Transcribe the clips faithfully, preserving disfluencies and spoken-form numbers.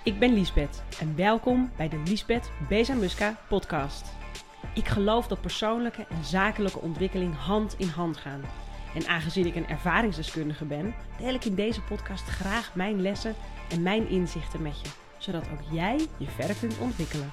Ik ben Liesbeth en welkom bij de Liesbeth Bezamuska podcast. Ik geloof dat persoonlijke en zakelijke ontwikkeling hand in hand gaan. En aangezien ik een ervaringsdeskundige ben, deel ik in deze podcast graag mijn lessen en mijn inzichten met je, zodat ook jij je verder kunt ontwikkelen.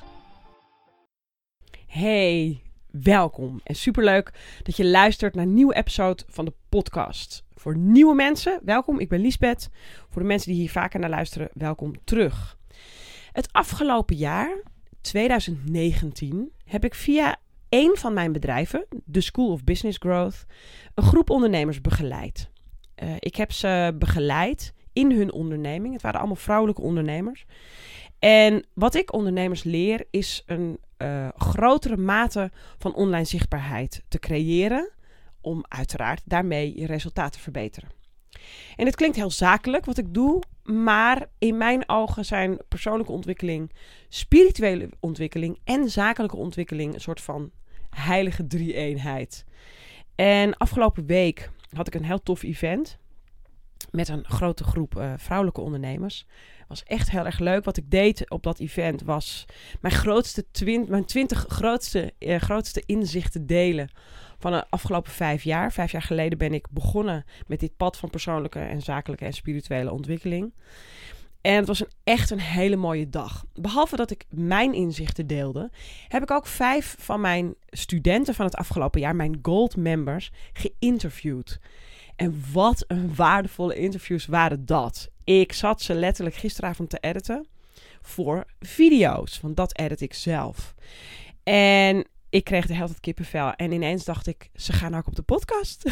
Hey, welkom en superleuk dat je luistert naar een nieuwe episode van de podcast. Voor nieuwe mensen, welkom, ik ben Liesbeth. Voor de mensen die hier vaker naar luisteren, welkom terug. Het afgelopen jaar, twintig negentien, heb ik via één van mijn bedrijven, de School of Business Growth, een groep ondernemers begeleid. Uh, ik heb ze begeleid in hun onderneming. Het waren allemaal vrouwelijke ondernemers. En wat ik ondernemers leer is een uh, grotere mate van online zichtbaarheid te creëren, om uiteraard daarmee je resultaten te verbeteren. En het klinkt heel zakelijk wat ik doe, maar in mijn ogen zijn persoonlijke ontwikkeling, spirituele ontwikkeling en zakelijke ontwikkeling een soort van heilige drie-eenheid. En afgelopen week had ik een heel tof event met een grote groep uh, vrouwelijke ondernemers. Het was echt heel erg leuk. Wat ik deed op dat event was mijn grootste twint, mijn twintig grootste, uh, grootste inzichten delen van de afgelopen vijf jaar. Vijf jaar geleden ben ik begonnen met dit pad van persoonlijke en zakelijke en spirituele ontwikkeling. En het was een, echt een hele mooie dag. Behalve dat ik mijn inzichten deelde, heb ik ook vijf van mijn studenten van het afgelopen jaar, mijn gold members, geïnterviewd. En wat een waardevolle interviews waren dat. Ik zat ze letterlijk gisteravond te editen voor video's, want dat edit ik zelf. En ik kreeg de hele tijd kippenvel en ineens dacht ik, ze gaan ook op de podcast.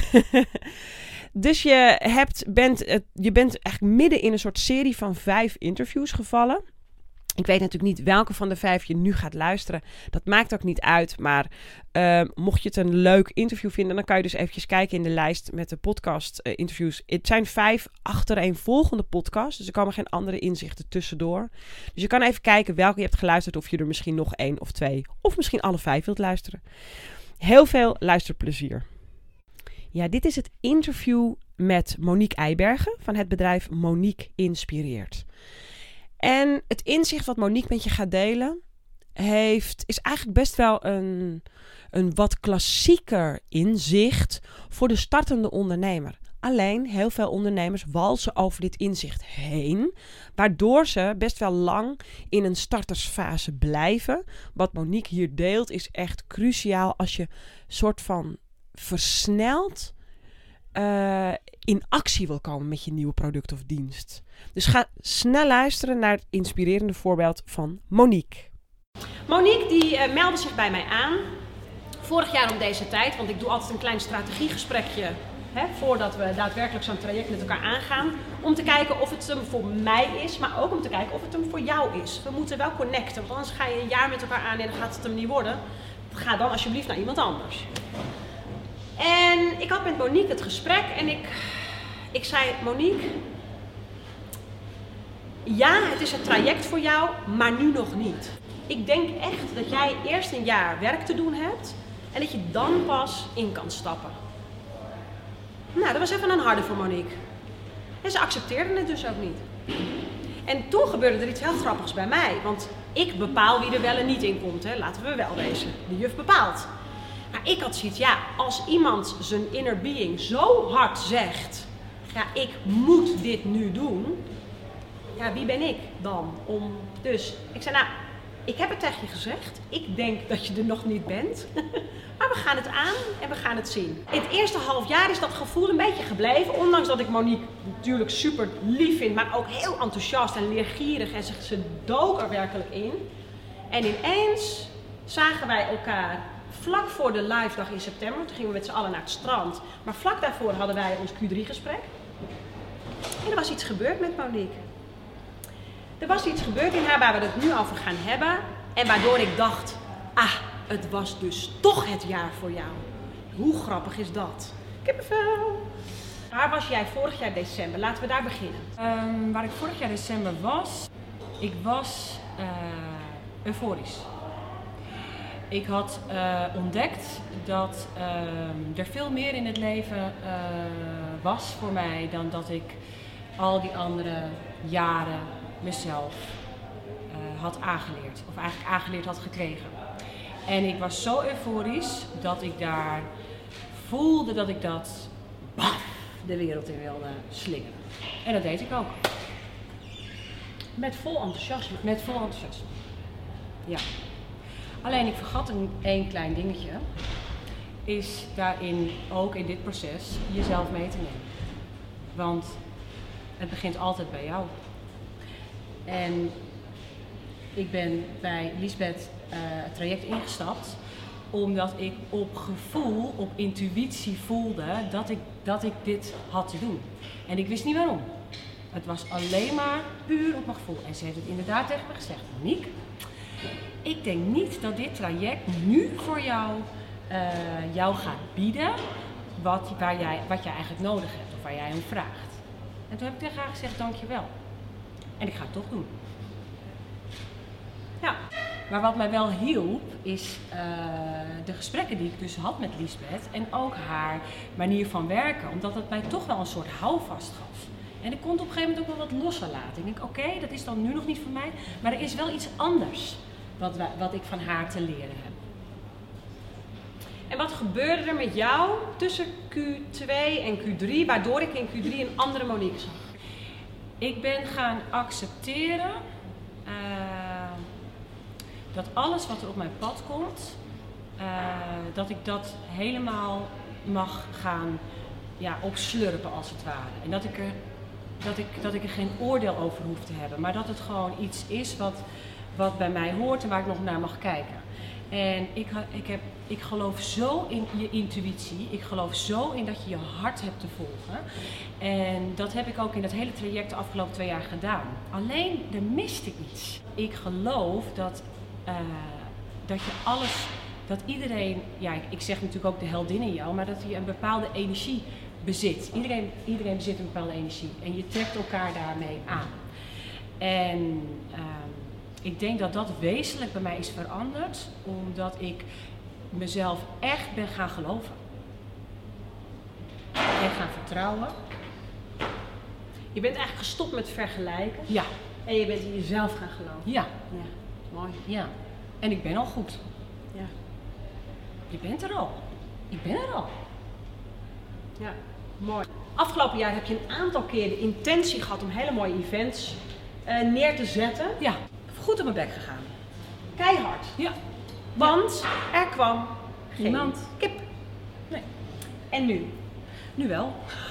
Dus je, hebt, bent, je bent eigenlijk midden in een soort serie van vijf interviews gevallen. Ik weet natuurlijk niet welke van de vijf je nu gaat luisteren. Dat maakt ook niet uit. Maar uh, mocht je het een leuk interview vinden, dan kan je dus eventjes kijken in de lijst met de podcast uh, interviews. Het zijn vijf achtereenvolgende podcasts. Dus er komen geen andere inzichten tussendoor. Dus je kan even kijken welke je hebt geluisterd. Of je er misschien nog één of twee of misschien alle vijf wilt luisteren. Heel veel luisterplezier. Ja, dit is het interview met Monique Eibergen van het bedrijf Monique Inspireert. En het inzicht wat Monique met je gaat delen, heeft, is eigenlijk best wel een, een wat klassieker inzicht voor de startende ondernemer. Alleen heel veel ondernemers walsen over dit inzicht heen, waardoor ze best wel lang in een startersfase blijven. Wat Monique hier deelt is echt cruciaal als je soort van versneld Uh, in actie wil komen met je nieuwe product of dienst. Dus ga snel luisteren naar het inspirerende voorbeeld van Monique. Monique die uh, meldde zich bij mij aan. Vorig jaar om deze tijd, want ik doe altijd een klein strategiegesprekje hè, voordat we daadwerkelijk zo'n traject met elkaar aangaan. Om te kijken of het hem voor mij is, maar ook om te kijken of het hem voor jou is. We moeten wel connecten, want anders ga je een jaar met elkaar aan en dan gaat het hem niet worden. Ga dan alsjeblieft naar iemand anders. En ik had met Monique het gesprek en ik, ik zei, Monique, ja, het is een traject voor jou, maar nu nog niet. Ik denk echt dat jij eerst een jaar werk te doen hebt en dat je dan pas in kan stappen. Nou, dat was even een harde voor Monique. En ze accepteerde het dus ook niet. En toen gebeurde er iets heel grappigs bij mij, want ik bepaal wie er wel en niet in komt, hè. Laten we wel wezen. De juf bepaalt. Maar ik had zoiets, ja, als iemand zijn inner being zo hard zegt, ja, ik moet dit nu doen, ja, wie ben ik dan om... Dus ik zei, nou, ik heb het tegen je gezegd, ik denk dat je er nog niet bent, maar we gaan het aan en we gaan het zien. In het eerste half jaar is dat gevoel een beetje gebleven, ondanks dat ik Monique natuurlijk super lief vind, maar ook heel enthousiast en leergierig en ze, ze dook er werkelijk in. En ineens zagen wij elkaar vlak voor de live dag in september, toen gingen we met z'n allen naar het strand. Maar vlak daarvoor hadden wij ons Q drie gesprek. En er was iets gebeurd met Monique. Er was iets gebeurd in haar waar we het nu over gaan hebben. En waardoor ik dacht, ah, het was dus toch het jaar voor jou. Hoe grappig is dat? Kippenvel. Waar was jij vorig jaar december? Laten we daar beginnen. Um, waar ik vorig jaar december was, ik was uh, euforisch. Ik had uh, ontdekt dat uh, er veel meer in het leven uh, was voor mij dan dat ik al die andere jaren mezelf uh, had aangeleerd. Of eigenlijk aangeleerd had gekregen. En ik was zo euforisch dat ik daar voelde dat ik dat baf, de wereld in wilde slingeren. En dat deed ik ook. Met vol enthousiasme. Met vol enthousiasme. Ja. Alleen ik vergat een één klein dingetje. Is daarin, ook in dit proces, jezelf mee te nemen. Want het begint altijd bij jou. En ik ben bij Liesbeth uh, het traject ingestapt. Omdat ik op gevoel, op intuïtie voelde dat ik, dat ik dit had te doen. En ik wist niet waarom. Het was alleen maar puur op mijn gevoel. En ze heeft het inderdaad tegen me gezegd. Monique, ik denk niet dat dit traject nu voor jou, uh, jou gaat bieden wat, waar jij, wat jij eigenlijk nodig hebt of waar jij om vraagt. En toen heb ik tegen haar gezegd, dankjewel. En ik ga het toch doen. Ja, maar wat mij wel hielp is uh, de gesprekken die ik dus had met Liesbeth en ook haar manier van werken. Omdat het mij toch wel een soort houvast gaf. En ik kon het op een gegeven moment ook wel wat losser laten. Ik denk, oké, okay, dat is dan nu nog niet voor mij. Maar er is wel iets anders wat, wat ik van haar te leren heb. En wat gebeurde er met jou tussen Q twee en Q drie, waardoor ik in Q drie een andere Monique zag? Ik ben gaan accepteren uh, dat alles wat er op mijn pad komt, uh, dat ik dat helemaal mag gaan ja, opslurpen als het ware. En dat ik, er, dat, ik, dat ik er geen oordeel over hoef te hebben, maar dat het gewoon iets is wat, wat bij mij hoort en waar ik nog naar mag kijken. En ik, ik, heb, ik geloof zo in je intuïtie, ik geloof zo in dat je je hart hebt te volgen. En dat heb ik ook in dat hele traject de afgelopen twee jaar gedaan. Alleen, er miste iets. Ik geloof dat, uh, dat je alles, dat iedereen, ja ik zeg natuurlijk ook de heldin in jou, maar dat je een bepaalde energie bezit. Iedereen, iedereen bezit een bepaalde energie en je trekt elkaar daarmee aan. En uh, ik denk dat dat wezenlijk bij mij is veranderd, omdat ik mezelf echt ben gaan geloven. En gaan vertrouwen. Je bent eigenlijk gestopt met vergelijken. Ja. En je bent in jezelf gaan geloven. Ja. Ja, mooi. Ja. En ik ben al goed. Ja. Je bent er al. Ik ben er al. Ja, mooi. Afgelopen jaar heb je een aantal keer de intentie gehad om hele mooie events uh, neer te zetten. Ja. Goed op mijn bek gegaan. Keihard. Ja. Want er kwam niemand. Kip. Nee. En nu? Nu wel.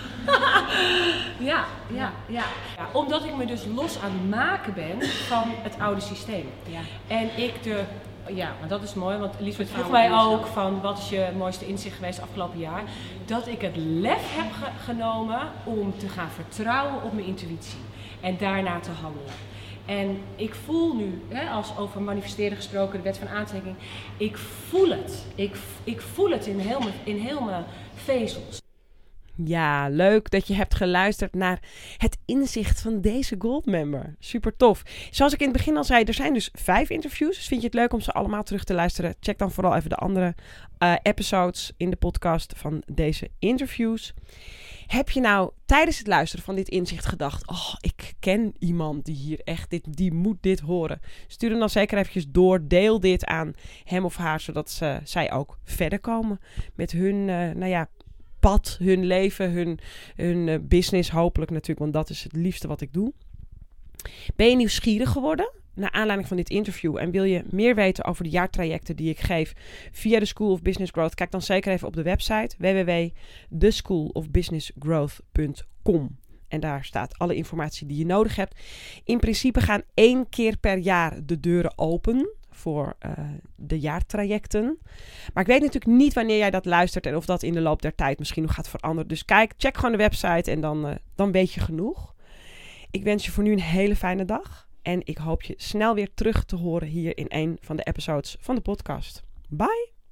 ja, ja, ja, ja. Omdat ik me dus los aan het maken ben van het oude systeem. Ja. En ik de... Ja, maar dat is mooi, want Liesbeth vroeg mij ook van wat is je mooiste inzicht geweest afgelopen jaar. Dat ik het lef heb ge- genomen om te gaan vertrouwen op mijn intuïtie. En daarna te handelen. En ik voel nu, hè, als over manifesteren gesproken, de wet van aantrekking. Ik voel het. Ik, ik voel het in heel mijn, in heel mijn vezels. Ja, leuk dat je hebt geluisterd naar het inzicht van deze Goldmember. Super tof. Zoals ik in het begin al zei, er zijn dus vijf interviews. Dus vind je het leuk om ze allemaal terug te luisteren? Check dan vooral even de andere uh, episodes in de podcast van deze interviews. Heb je nou tijdens het luisteren van dit inzicht gedacht, oh, ik ken iemand die hier echt, dit, die moet dit horen. Stuur hem dan zeker eventjes door. Deel dit aan hem of haar, zodat ze, zij ook verder komen met hun, uh, nou ja, pad, hun leven, hun, hun uh, business hopelijk natuurlijk, want dat is het liefste wat ik doe. Ben je nieuwsgierig geworden naar aanleiding van dit interview en wil je meer weten over de jaartrajecten die ik geef via de School of Business Growth? Kijk dan zeker even op de website w w w punt the school of business growth punt com. En daar staat alle informatie die je nodig hebt. In principe gaan één keer per jaar de deuren open voor uh, de jaartrajecten. Maar ik weet natuurlijk niet wanneer jij dat luistert en of dat in de loop der tijd misschien nog gaat veranderen. Dus kijk, check gewoon de website en dan, uh, dan weet je genoeg. Ik wens je voor nu een hele fijne dag. En ik hoop je snel weer terug te horen hier in een van de episodes van de podcast. Bye!